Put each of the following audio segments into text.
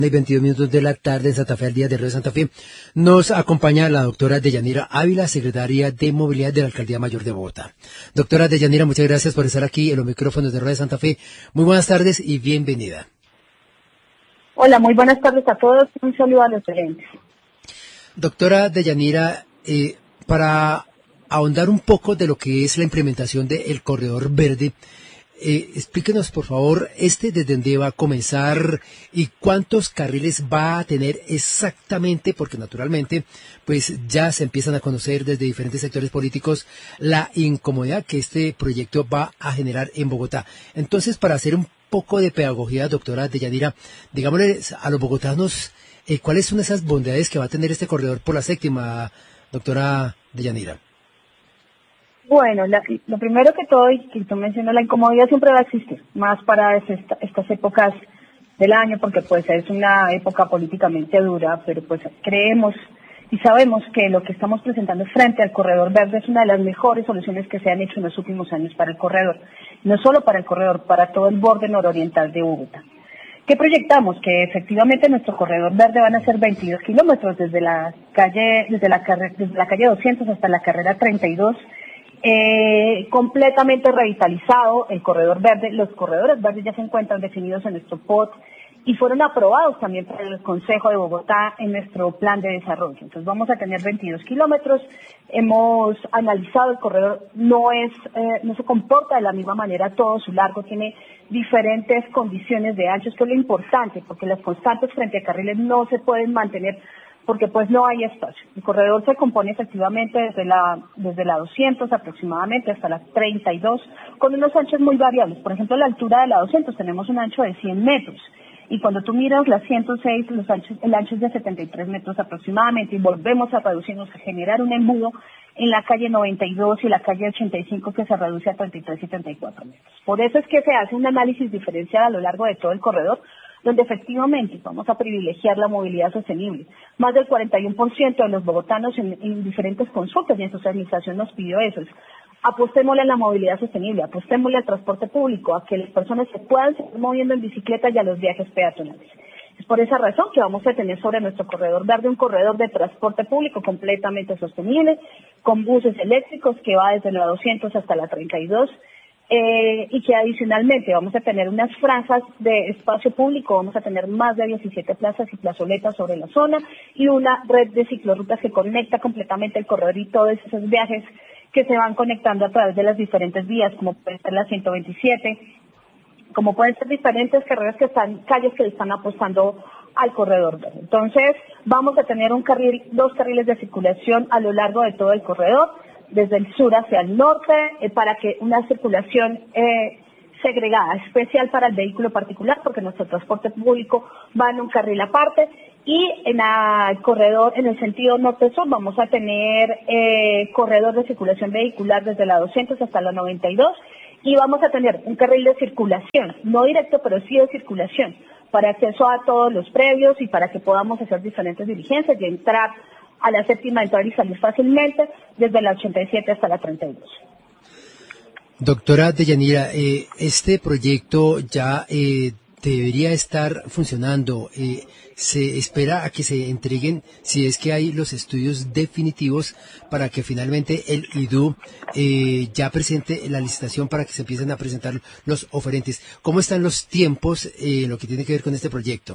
Y 22 minutos de la tarde en Santa Fe, al día de Río de Santa Fe. Nos acompaña la doctora Deyanira Ávila, secretaria de Movilidad de la Alcaldía Mayor de Bogotá. Doctora Deyanira, muchas gracias por estar aquí en los micrófonos de Río de Santa Fe. Muy buenas tardes y bienvenida. Hola, muy buenas tardes a todos. Un saludo a los oyentes. Doctora Deyanira, para ahondar un poco de lo que es la implementación del Corredor Verde, explíquenos, por favor, desde dónde va a comenzar y cuántos carriles va a tener exactamente, porque naturalmente, pues ya se empiezan a conocer desde diferentes sectores políticos la incomodidad que este proyecto va a generar en Bogotá. Entonces, para hacer un poco de pedagogía, doctora Deyanira, digámosle a los bogotanos, ¿cuáles son esas bondades que va a tener este corredor por la séptima, doctora Deyanira? Bueno, lo primero que todo, y que tú mencionas, la incomodidad siempre va a existir, más para estas épocas del año, porque pues es una época políticamente dura, pero pues creemos y sabemos que lo que estamos presentando frente al Corredor Verde es una de las mejores soluciones que se han hecho en los últimos años para el corredor, no solo para el corredor, para todo el borde nororiental de Bogotá. ¿Qué proyectamos? Que efectivamente nuestro corredor verde van a ser 22 kilómetros desde la calle 200 hasta la carrera 32, completamente revitalizado el corredor verde. Los corredores verdes ya se encuentran definidos en nuestro POT y fueron aprobados también por el Consejo de Bogotá en nuestro plan de desarrollo. Entonces vamos a tener 22 kilómetros. Hemos analizado el corredor, no se comporta de la misma manera todo su largo, tiene diferentes condiciones de anchos, que es lo importante, porque las constantes frente a carriles no se pueden mantener porque pues no hay espacio. El corredor se compone efectivamente desde la 200 aproximadamente hasta la 32, con unos anchos muy variables. Por ejemplo, a la altura de la 200 tenemos un ancho de 100 metros, y cuando tú miras la 106, el ancho es de 73 metros aproximadamente, y volvemos a reducirnos, a generar un embudo en la calle 92 y la calle 85 que se reduce a 33 y 34 metros. Por eso es que se hace un análisis diferencial a lo largo de todo el corredor, donde efectivamente vamos a privilegiar la movilidad sostenible. Más del 41% de los bogotanos en diferentes consultas y en socialización nos pidió eso. Apostémosle a la movilidad sostenible, apostémosle al transporte público, a que las personas se puedan seguir moviendo en bicicleta y a los viajes peatonales. Es por esa razón que vamos a tener sobre nuestro corredor verde un corredor de transporte público completamente sostenible, con buses eléctricos que va desde la 200 hasta la 32, y que adicionalmente vamos a tener unas franjas de espacio público, vamos a tener más de 17 plazas y plazoletas sobre la zona y una red de ciclorrutas que conecta completamente el corredor y todos esos viajes que se van conectando a través de las diferentes vías, como puede ser la 127, como pueden ser diferentes calles que están apostando al corredor verde. Entonces, vamos a tener dos carriles de circulación a lo largo de todo el corredor, desde el sur hacia el norte, para que una circulación segregada, especial para el vehículo particular, porque nuestro transporte público va en un carril aparte, y en el corredor, en el sentido norte-sur, vamos a tener corredor de circulación vehicular desde la 200 hasta la 92, y vamos a tener un carril de circulación, no directo, pero sí de circulación, para acceso a todos los previos y para que podamos hacer diferentes diligencias y entrar a la séptima, entrar y salir fácilmente desde la 87 hasta la 32. Doctora Deyanira, este proyecto ya debería estar funcionando. Se espera a que se entreguen, si es que hay los estudios definitivos, para que finalmente el IDU ya presente la licitación para que se empiecen a presentar los oferentes. ¿Cómo están los tiempos lo que tiene que ver con este proyecto?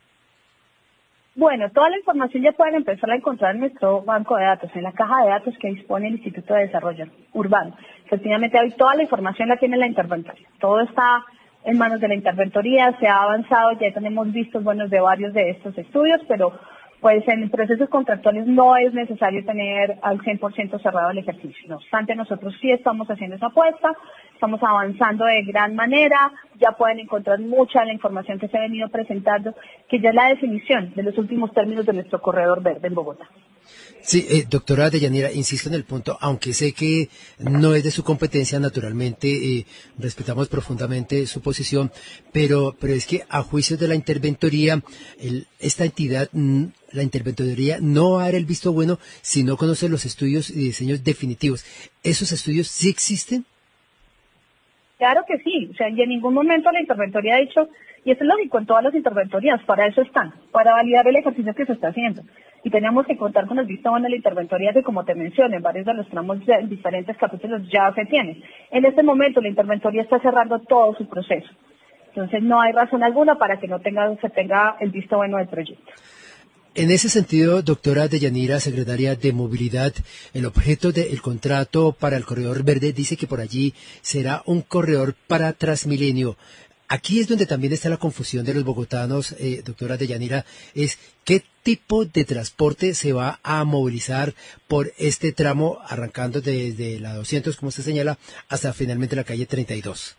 Bueno, toda la información ya pueden empezar a encontrar en nuestro banco de datos, en la caja de datos que dispone el Instituto de Desarrollo Urbano. Efectivamente, hoy toda la información la tiene la interventoría. Todo está en manos de la interventoría, se ha avanzado, ya tenemos vistos buenos de varios de estos estudios, pero pues en procesos contractuales no es necesario tener al 100% cerrado el ejercicio. No obstante, nosotros sí estamos haciendo esa apuesta, estamos avanzando de gran manera, ya pueden encontrar mucha de la información que se ha venido presentando, que ya es la definición de los últimos términos de nuestro corredor verde en Bogotá. Sí, doctora Deyanira, insisto en el punto, aunque sé que no es de su competencia, naturalmente respetamos profundamente su posición, pero es que a juicio de la interventoría, esta entidad, la interventoría no va a dar el visto bueno si no conoce los estudios y diseños definitivos. ¿Esos estudios sí existen? Claro que sí, o sea, y en ningún momento la interventoría ha dicho Y eso es lógico en todas las interventorías, para eso están, para validar el ejercicio que se está haciendo. Y tenemos que contar con el visto bueno de la interventoría que, como te mencioné, en varios de los tramos en diferentes capítulos ya se tiene. En este momento la interventoría está cerrando todo su proceso. Entonces no hay razón alguna para que no se tenga el visto bueno del proyecto. En ese sentido, doctora Deyanira, secretaria de Movilidad, el objeto del contrato para el Corredor Verde dice que por allí será un corredor para Transmilenio. Aquí es donde también está la confusión de los bogotanos, doctora Deyanira, es qué tipo de transporte se va a movilizar por este tramo, arrancando desde la 200, como usted señala, hasta finalmente la calle 32.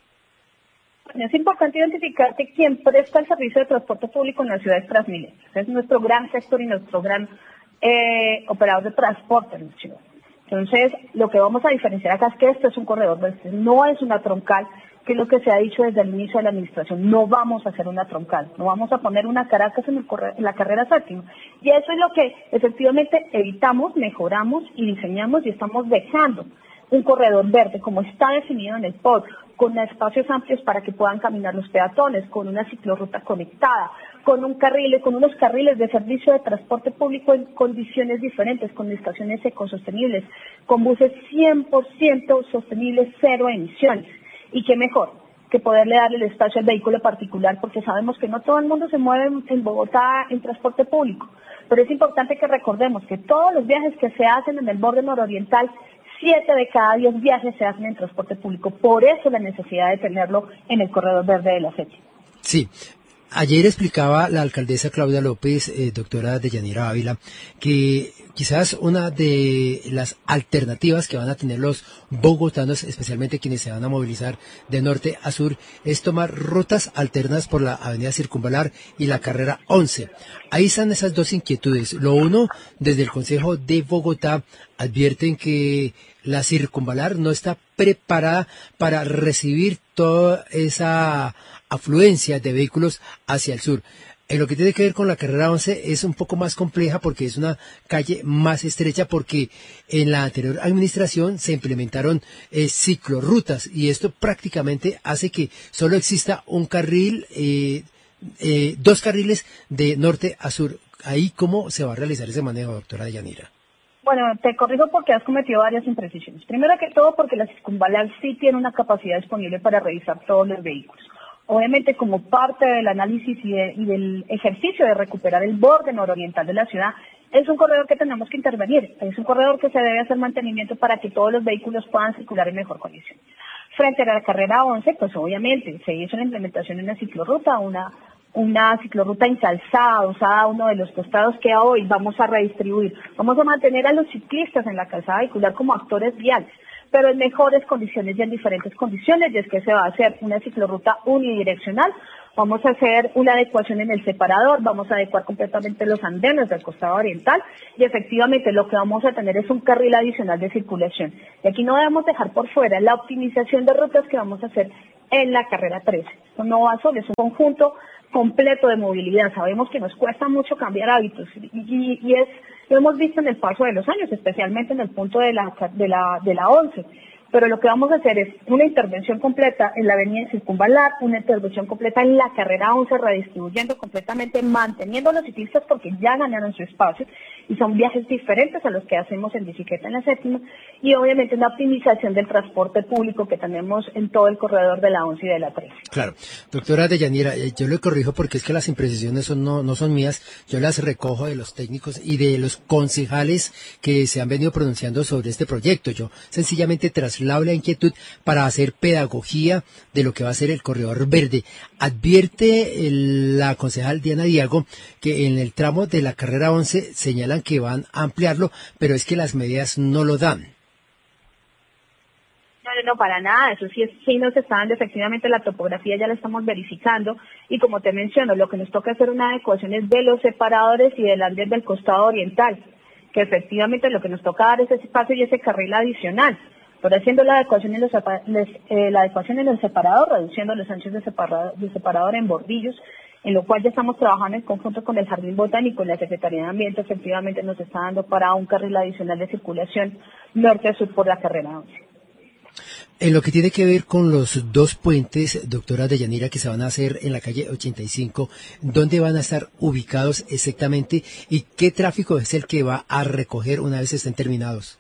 Es importante identificar que quien presta el servicio de transporte público en la ciudad es Transmilenio. Es nuestro gran sector y nuestro gran operador de transporte en la ciudad. Entonces, lo que vamos a diferenciar acá es que esto es un corredor verde, no es una troncal, que es lo que se ha dicho desde el inicio de la administración. No vamos a hacer una troncal, no vamos a poner una Caracas en la carrera séptima. Y eso es lo que efectivamente evitamos, mejoramos y diseñamos y estamos dejando un corredor verde como está definido en el POT, con espacios amplios para que puedan caminar los peatones, con una ciclorruta conectada, con unos carriles de servicio de transporte público en condiciones diferentes, con estaciones ecosostenibles, con buses 100% sostenibles, cero emisiones. Y qué mejor que poderle darle el espacio al vehículo particular, porque sabemos que no todo el mundo se mueve en Bogotá en transporte público, pero es importante que recordemos que todos los viajes que se hacen en el borde nororiental, 7 de cada 10 viajes se hacen en transporte público. Por eso la necesidad de tenerlo en el corredor verde de la séptima. Sí. Ayer explicaba la alcaldesa Claudia López, doctora Deyanira Ávila, que quizás una de las alternativas que van a tener los bogotanos, especialmente quienes se van a movilizar de norte a sur, es tomar rutas alternas por la avenida Circunvalar y la carrera 11. Ahí están esas dos inquietudes. Lo uno, desde el Consejo de Bogotá advierten que la Circunvalar no está preparada para recibir toda esa afluencia de vehículos hacia el sur. En lo que tiene que ver con la carrera 11 es un poco más compleja porque es una calle más estrecha, porque en la anterior administración se implementaron ciclorrutas y esto prácticamente hace que solo exista un carril, dos carriles de norte a sur. Ahí, ¿cómo se va a realizar ese manejo, doctora Deyanira? Bueno, te corrijo porque has cometido varias imprecisiones. Primero que todo, porque la Circunvalar sí tiene una capacidad disponible para revisar todos los vehículos. Obviamente, como parte del análisis y del ejercicio de recuperar el borde nororiental de la ciudad, es un corredor que tenemos que intervenir. Es un corredor que se debe hacer mantenimiento para que todos los vehículos puedan circular en mejor condición. Frente a la carrera 11, pues obviamente se hizo la implementación de una ciclorruta, una ciclorruta ensalzada, usada a uno de los costados que hoy vamos a redistribuir. Vamos a mantener a los ciclistas en la calzada vehicular como actores viales, pero en mejores condiciones y en diferentes condiciones, y es que se va a hacer una ciclorruta unidireccional, vamos a hacer una adecuación en el separador, vamos a adecuar completamente los andenes del costado oriental, y efectivamente lo que vamos a tener es un carril adicional de circulación. Y aquí no debemos dejar por fuera la optimización de rutas que vamos a hacer en la carrera 13. Esto no va solo, es un conjunto completo de movilidad. Sabemos que nos cuesta mucho cambiar hábitos y lo hemos visto en el paso de los años, especialmente en el punto de la 11. Pero lo que vamos a hacer es una intervención completa en la avenida Circunvalar, una intervención completa en la carrera 11, redistribuyendo completamente, manteniendo a los ciclistas porque ya ganaron su espacio y son viajes diferentes a los que hacemos en bicicleta en la séptima, y obviamente una optimización del transporte público que tenemos en todo el corredor de la 11 y de la 13. Claro. Doctora Deyanira, yo le corrijo porque es que las imprecisiones no son mías, yo las recojo de los técnicos y de los concejales que se han venido pronunciando sobre este proyecto. Yo sencillamente traslado la inquietud para hacer pedagogía de lo que va a ser el corredor verde. Advierte la concejal Diana Diago que en el tramo de la carrera 11 señalan que van a ampliarlo, pero es que las medidas no lo dan. No, para nada, eso sí nos está dando efectivamente la topografía, ya la estamos verificando, y como te menciono, lo que nos toca hacer una adecuación es de los separadores y del andén del costado oriental, que efectivamente lo que nos toca dar es ese espacio y ese carril adicional, pero haciendo la adecuación en el separador, reduciendo los anchos de separador en bordillos, en lo cual ya estamos trabajando en conjunto con el Jardín Botánico y la Secretaría de Ambiente. Efectivamente nos está dando para un carril adicional de circulación norte a sur por la carrera 11. En lo que tiene que ver con los dos puentes, doctora Deyanira, que se van a hacer en la calle 85, ¿dónde van a estar ubicados exactamente y qué tráfico es el que va a recoger una vez estén terminados?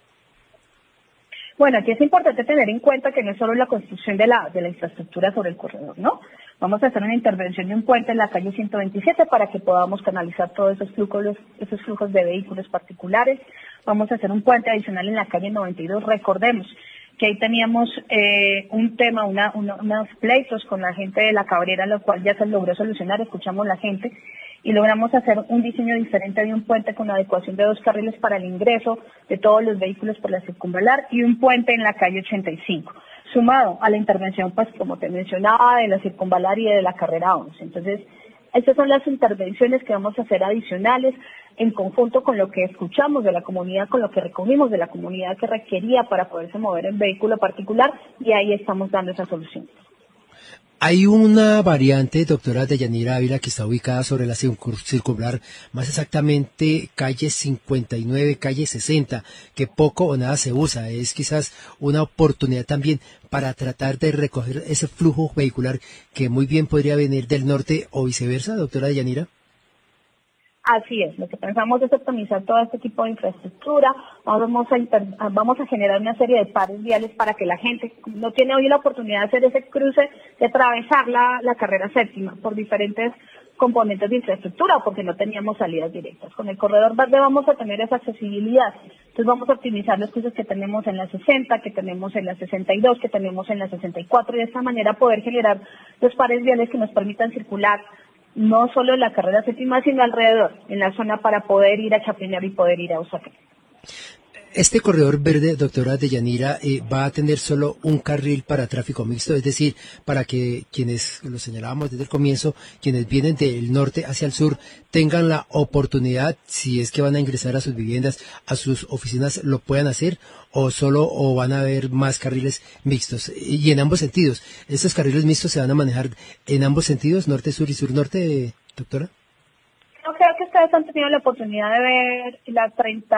Bueno, aquí es importante tener en cuenta que no es solo la construcción de la infraestructura sobre el corredor, ¿no? Vamos a hacer una intervención de un puente en la calle 127 para que podamos canalizar todos esos flujos de vehículos particulares. Vamos a hacer un puente adicional en la calle 92. Recordemos que ahí teníamos un tema, unos pleitos con la gente de la Cabrera, lo cual ya se logró solucionar, escuchamos la gente y logramos hacer un diseño diferente de un puente con adecuación de 2 carriles para el ingreso de todos los vehículos por la circunvalar y un puente en la calle 85, sumado a la intervención, pues como te mencionaba, de la circunvalar y de la carrera 11. Entonces, estas son las intervenciones que vamos a hacer adicionales en conjunto con lo que escuchamos de la comunidad, con lo que recogimos de la comunidad que requería para poderse mover en vehículo particular y ahí estamos dando esa solución. Hay una variante, doctora Deyanira Ávila, que está ubicada sobre la circunvalar, más exactamente calle 59, calle 60, que poco o nada se usa. Es quizás una oportunidad también para tratar de recoger ese flujo vehicular que muy bien podría venir del norte o viceversa, doctora Deyanira. Así es, lo que pensamos es optimizar todo este tipo de infraestructura, vamos a generar una serie de pares viales para que la gente no tiene hoy la oportunidad de hacer ese cruce, de atravesar la carrera séptima por diferentes componentes de infraestructura o porque no teníamos salidas directas. Con el corredor verde vamos a tener esa accesibilidad, entonces vamos a optimizar los cruces que tenemos en la 60, que tenemos en la 62, que tenemos en la 64 y de esta manera poder generar los pares viales que nos permitan circular no solo en la carrera séptima, sino alrededor, en la zona para poder ir a Chapinero y poder ir a Usaquén. Este corredor verde, doctora Deyanira, va a tener solo un carril para tráfico mixto, es decir, para que quienes, lo señalábamos desde el comienzo, quienes vienen del norte hacia el sur, tengan la oportunidad, si es que van a ingresar a sus viviendas, a sus oficinas, lo puedan hacer, o van a haber más carriles mixtos, y en ambos sentidos. ¿Estos carriles mixtos se van a manejar en ambos sentidos, norte-sur y sur-norte, doctora? Yo creo que ustedes han tenido la oportunidad de ver la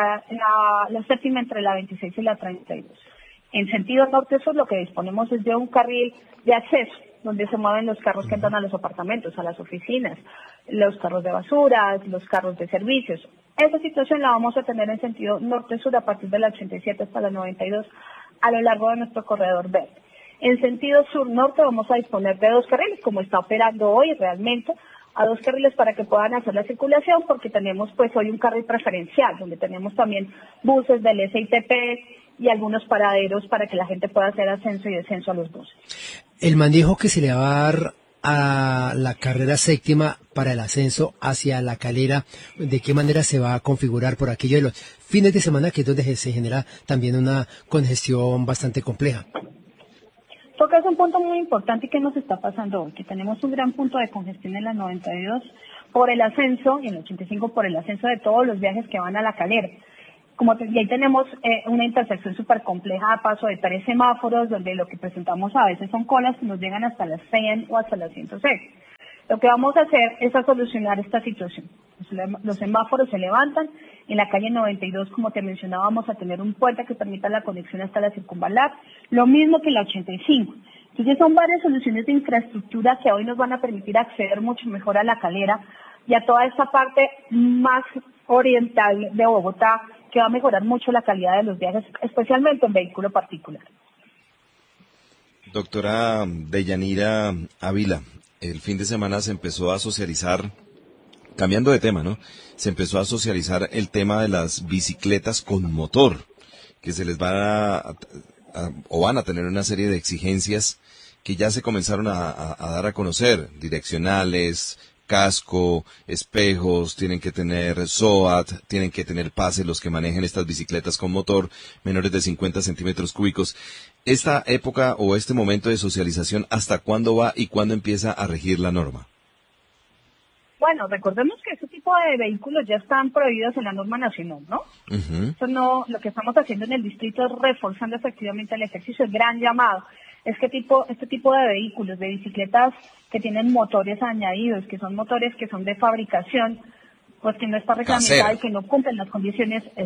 séptima entre la 26 y la 32. En sentido norte-sur lo que disponemos es de un carril de acceso, donde se mueven los carros que entran a los apartamentos, a las oficinas, los carros de basuras, los carros de servicios. Esa situación la vamos a tener en sentido norte-sur a partir de la 87 hasta la 92 a lo largo de nuestro corredor verde. En sentido sur-norte vamos a disponer de 2 carriles, como está operando hoy realmente, a 2 carriles para que puedan hacer la circulación, porque tenemos pues hoy un carril preferencial, donde tenemos también buses del SITP y algunos paraderos para que la gente pueda hacer ascenso y descenso a los buses. El manejo que se le va a dar a la carrera séptima para el ascenso hacia la Calera, ¿de qué manera se va a configurar por aquello de los fines de semana, que es donde se genera también una congestión bastante compleja? Tocas un punto muy importante y que nos está pasando hoy, que tenemos un gran punto de congestión en la 92 por el ascenso y en la 85 por el ascenso de todos los viajes que van a la Calera. Y ahí tenemos una intersección súper compleja a paso de 3 semáforos, donde lo que presentamos a veces son colas que nos llegan hasta las 100 o hasta las 106. Lo que vamos a hacer es a solucionar esta situación. Los semáforos se levantan. En la calle 92, como te mencionaba, vamos a tener un puente que permita la conexión hasta la circunvalar, lo mismo que en la 85. Entonces son varias soluciones de infraestructura que hoy nos van a permitir acceder mucho mejor a la Calera y a toda esta parte más oriental de Bogotá, que va a mejorar mucho la calidad de los viajes, especialmente en vehículo particular. Doctora Deyanira Ávila, el fin de semana se empezó a socializar, cambiando de tema, ¿no? Se empezó a socializar el tema de las bicicletas con motor, que se les van a tener una serie de exigencias que ya se comenzaron a dar a conocer, direccionales, casco, espejos, tienen que tener SOAT, tienen que tener pase los que manejen estas bicicletas con motor menores de 50 centímetros cúbicos. ¿Esta época o este momento de socialización hasta cuándo va y cuándo empieza a regir la norma? Bueno, recordemos que este tipo de vehículos ya están prohibidos en la norma nacional, ¿no? Uh-huh. Eso no, lo que estamos haciendo en el distrito es reforzando efectivamente el ejercicio, el gran llamado. Este tipo de vehículos, de bicicletas que tienen motores añadidos, que son motores que son de fabricación, pues que no está reglamentada y que no cumplen las condiciones exactas.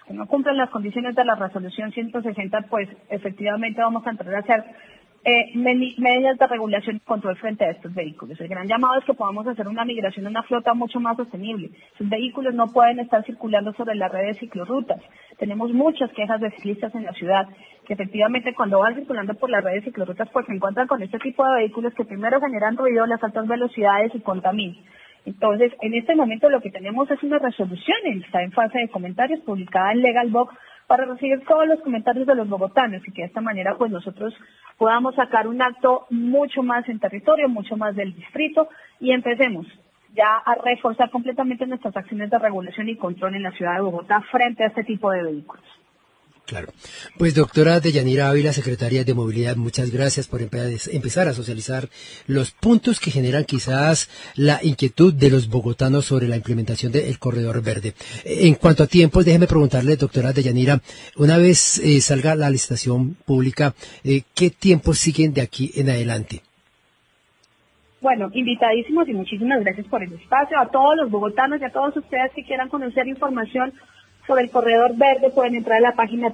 que no cumplen las condiciones de la resolución 160, pues efectivamente vamos a entrar a hacer medidas de regulación y control frente a estos vehículos. El gran llamado es que podamos hacer una migración a una flota mucho más sostenible. Sus vehículos no pueden estar circulando sobre la red de ciclorrutas. Tenemos muchas quejas de ciclistas en la ciudad que efectivamente cuando van circulando por la red de ciclorrutas pues se encuentran con este tipo de vehículos que primero generan ruido, las altas velocidades y contaminan. Entonces, en este momento lo que tenemos es una resolución, está en fase de comentarios, publicada en Legal Box, para recibir todos los comentarios de los bogotanos y que de esta manera pues nosotros podamos sacar un acto mucho más en territorio, mucho más del distrito y empecemos ya a reforzar completamente nuestras acciones de regulación y control en la ciudad de Bogotá frente a este tipo de vehículos. Claro. Pues doctora Deyanira Ávila, secretaria de Movilidad, muchas gracias por empezar a socializar los puntos que generan quizás la inquietud de los bogotanos sobre la implementación del Corredor Verde. En cuanto a tiempos, déjeme preguntarle, doctora Deyanira, una vez salga la licitación pública, ¿qué tiempos siguen de aquí en adelante? Bueno, invitadísimos y muchísimas gracias por el espacio. A todos los bogotanos y a todos ustedes que quieran conocer información sobre el Corredor Verde pueden entrar a la página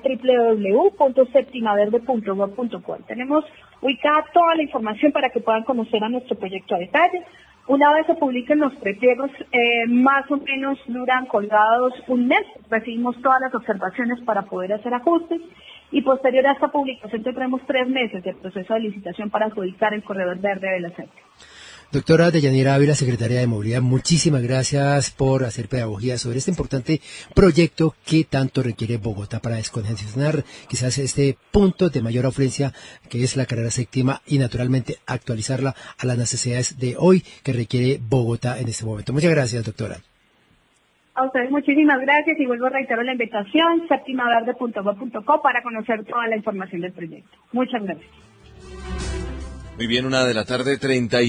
www.septimaverde.gov.co. Tenemos ubicada toda la información para que puedan conocer a nuestro proyecto a detalle. Una vez se publiquen los prepliegos, más o menos duran colgados un mes. Recibimos todas las observaciones para poder hacer ajustes y posterior a esta publicación tendremos 3 meses de proceso de licitación para adjudicar el Corredor Verde de la SEPTI. Doctora Deyanira Ávila, secretaria de Movilidad, muchísimas gracias por hacer pedagogía sobre este importante proyecto que tanto requiere Bogotá para descongestionar quizás este punto de mayor afluencia que es la carrera séptima y naturalmente actualizarla a las necesidades de hoy que requiere Bogotá en este momento. Muchas gracias, doctora. A ustedes muchísimas gracias y vuelvo a reiterar la invitación, septimaverde.gov.co para conocer toda la información del proyecto. Muchas gracias. Muy bien, 1:30 p.m.